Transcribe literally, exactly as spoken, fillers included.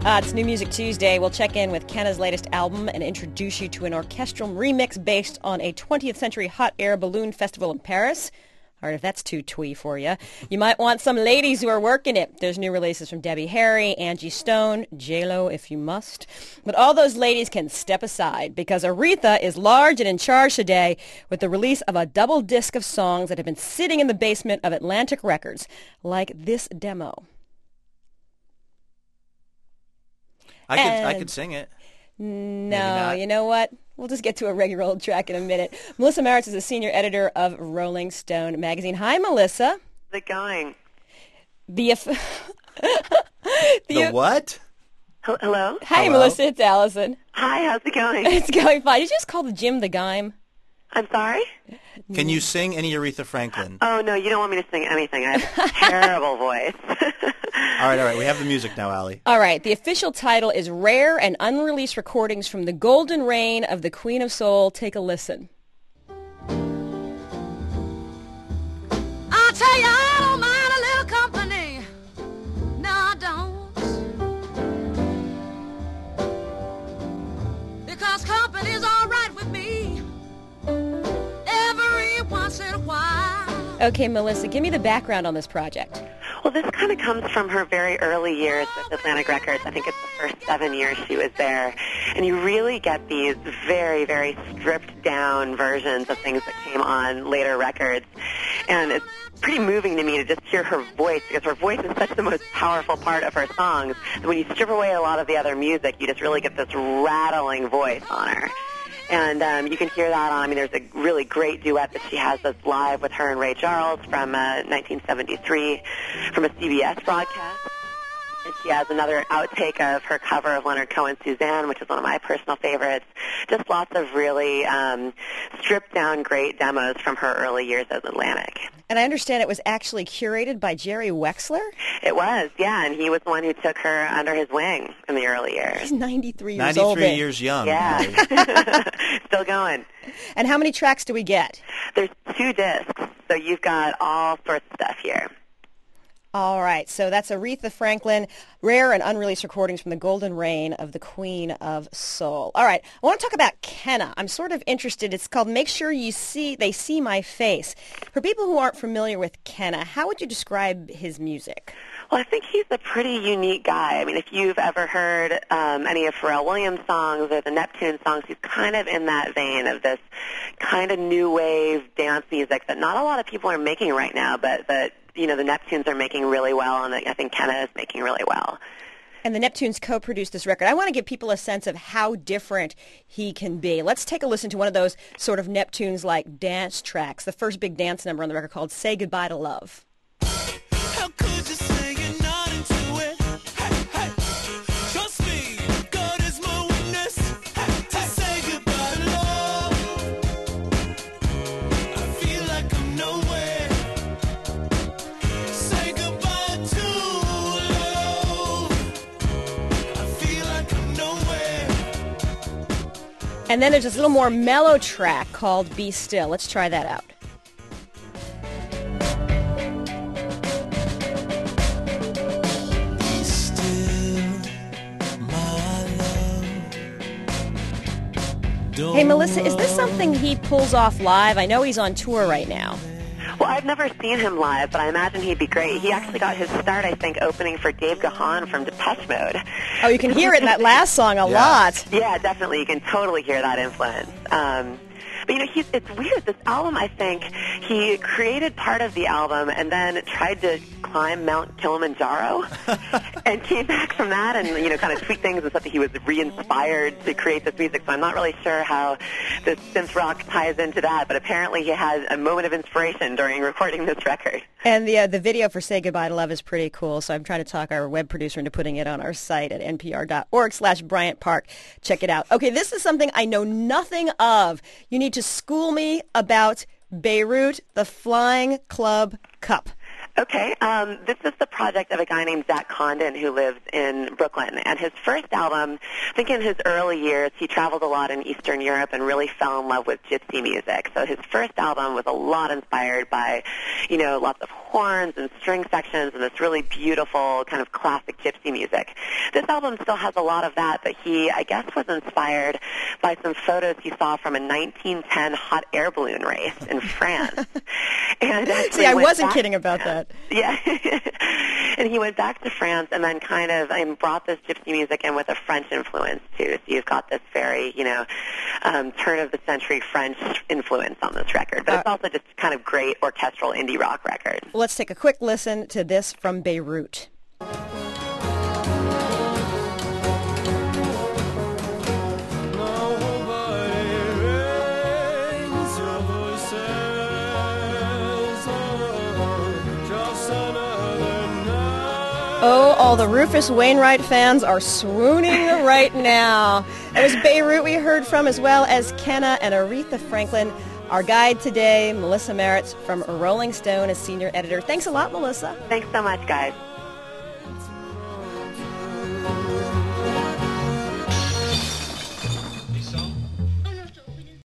Uh, it's New Music Tuesday. We'll check in with Kenna's latest album and introduce you to an orchestral remix based on a twentieth century hot air balloon festival in Paris. All right, if that's too twee for you. You might want some ladies who are working it. There's new releases from Debbie Harry, Angie Stone, J-Lo if you must. But all those ladies can step aside because Aretha is large and in charge today with the release of a double disc of songs that have been sitting in the basement of Atlantic Records, like this demo. I could and I could sing it. No, you know what? We'll just get to a regular old track in a minute. Melissa Maritz is a senior editor of Rolling Stone magazine. Hi, Melissa. How's it going? The the, the what? Hello? Hi, Hello? Melissa. It's Allison. Hi, how's it going? It's going fine. Did you just call the gym the Gime? I'm sorry? Can you sing any Aretha Franklin? Oh, no, you don't want me to sing anything. I have a terrible voice. All right, all right. We have the music now, Allie. All right. The official title is Rare and Unreleased Recordings from the Golden Reign of the Queen of Soul. Take a listen. I'll tell you, I don't mind a little company. No, I don't. Because company's all right with me. Every once in a while. Okay, Melissa, give me the background on this project. Well, this kind of comes from her very early years with Atlantic Records. I think it's the first seven years she was there. And you really get these very, very stripped-down versions of things that came on later records. And it's pretty moving to me to just hear her voice, because her voice is such the most powerful part of her songs that when you strip away a lot of the other music, you just really get this rattling voice on her. And um, you can hear that on, I mean, there's a really great duet that she has that's live with her and Ray Charles from uh, nineteen seventy-three from a C B S broadcast. And she has another outtake of her cover of Leonard Cohen's Suzanne, which is one of my personal favorites. Just lots of really um, stripped-down great demos from her early years at Atlantic. And I understand it was actually curated by Jerry Wexler? It was, yeah, and he was the one who took her under his wing in the early years. He's ninety-three years ninety-three old. ninety-three years young. Yeah. Still going. And how many tracks do we get? There's two discs, so you've got all sorts of stuff here. All right, so that's Aretha Franklin, rare and unreleased recordings from the Golden Reign of the Queen of Soul. All right, I want to talk about Kenna. I'm sort of interested. It's called Make Sure You See They See My Face. For people who aren't familiar with Kenna, how would you describe his music? Well, I think he's a pretty unique guy. I mean, if you've ever heard um, any of Pharrell Williams' songs or the Neptune songs, he's kind of in that vein of this kind of new wave dance music that not a lot of people are making right now, but that, you know, the Neptunes are making really well, and I think Kenna is making really well. And the Neptunes co-produced this record. I want to give people a sense of how different he can be. Let's take a listen to one of those sort of Neptunes-like dance tracks, the first big dance number on the record called Say Goodbye to Love. How could you say you're not into it? Hey, hey. Trust me, God is my witness. Hey, to say goodbye to love. I feel like I'm nowhere. Say goodbye to love. I feel like I'm nowhere. And then there's this little more mellow track called Be Still. Let's try that out. Hey, Melissa, is this something he pulls off live? I know he's on tour right now. Well, I've never seen him live, but I imagine he'd be great. He actually got his start, I think, opening for Dave Gahan from Depeche Mode. Oh, you can hear it in that last song a Yeah. lot. Yeah, definitely. You can totally hear that influence. Um, but, you know, he's, it's weird. This album, I think, he created part of the album and then tried to climb Mount Kilimanjaro and came back from that and, you know, kind of tweaked things and said that he was re-inspired to create this music. So I'm not really sure how the synth rock ties into that, but apparently he had a moment of inspiration during recording this record. And the uh, the video for Say Goodbye to Love is pretty cool, so I'm trying to talk our web producer into putting it on our site at npr.org slash Bryant Park. Check it out. Okay, this is something I know nothing of. You need to school me about Beirut, the Flying Club Cup. Okay, um, this is the project of a guy named Zach Condon who lives in Brooklyn. And his first album, I think in his early years, he traveled a lot in Eastern Europe and really fell in love with gypsy music. So his first album was a lot inspired by, you know, lots of horns and string sections and this really beautiful kind of classic gypsy music. This album still has a lot of that, but he, I guess, was inspired by some photos he saw from a nineteen ten hot air balloon race in France. And See, I wasn't kidding about that. Yeah. And he went back to France and then kind of um, brought this gypsy music in with a French influence, too. So you've got this very, you know, um, turn-of-the-century French influence on this record. But uh, it's also just kind of great orchestral indie rock record. Let's take a quick listen to this from Beirut. Oh, all the Rufus Wainwright fans are swooning right now. It was Beirut we heard from, as well as Kenna and Aretha Franklin. Our guide today, Melissa Maritz from Rolling Stone, as senior editor. Thanks a lot, Melissa. Thanks so much, guys.